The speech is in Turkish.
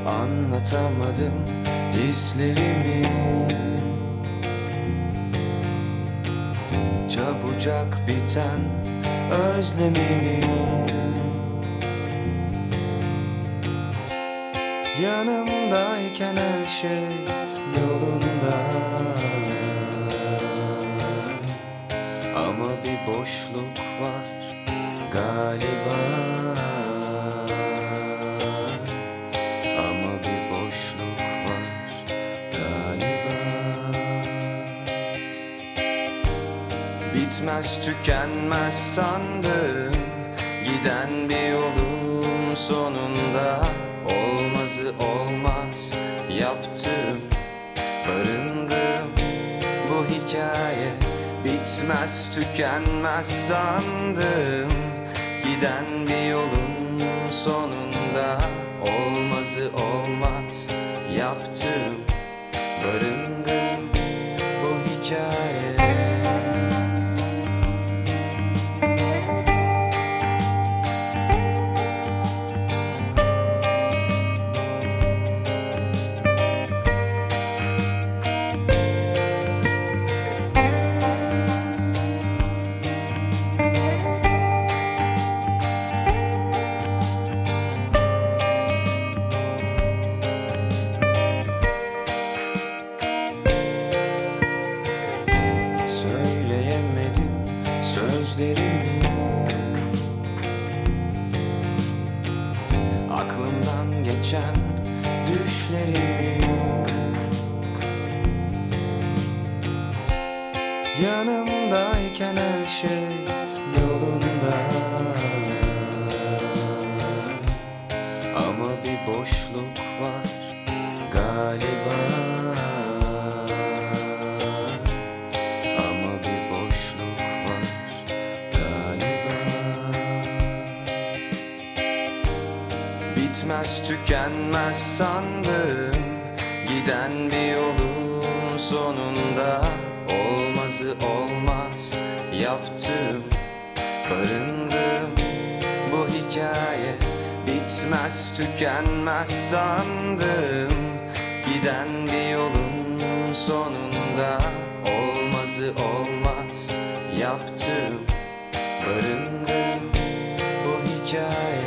Anlatamadım hislerimi, çabucak biten özlemini. Yanımdayken her şey yolunda, ama bir boşluk var galiba. Ama bir boşluk var galiba. Bitmez tükenmez sandım, giden bir yolun sonunda. Olmazı olmaz yaptım, barındım. Bu hikaye bitmez tükenmez sandım, giden bir yolun sonunda. Olmazı olmaz yaptım, barındım bu hikaye. Söyleyemedim sözlerimi, aklımdan geçen düşlerimi. Yanımdayken her şey yolunda, ama bir boşluk var galiba. Bitmez tükenmez sandım, giden bir yolun sonunda. Olmazı olmaz yaptım, barındım bu hikaye. Bitmez tükenmez sandım, giden bir yolun sonunda. Olmazı olmaz yaptım, barındım bu hikaye.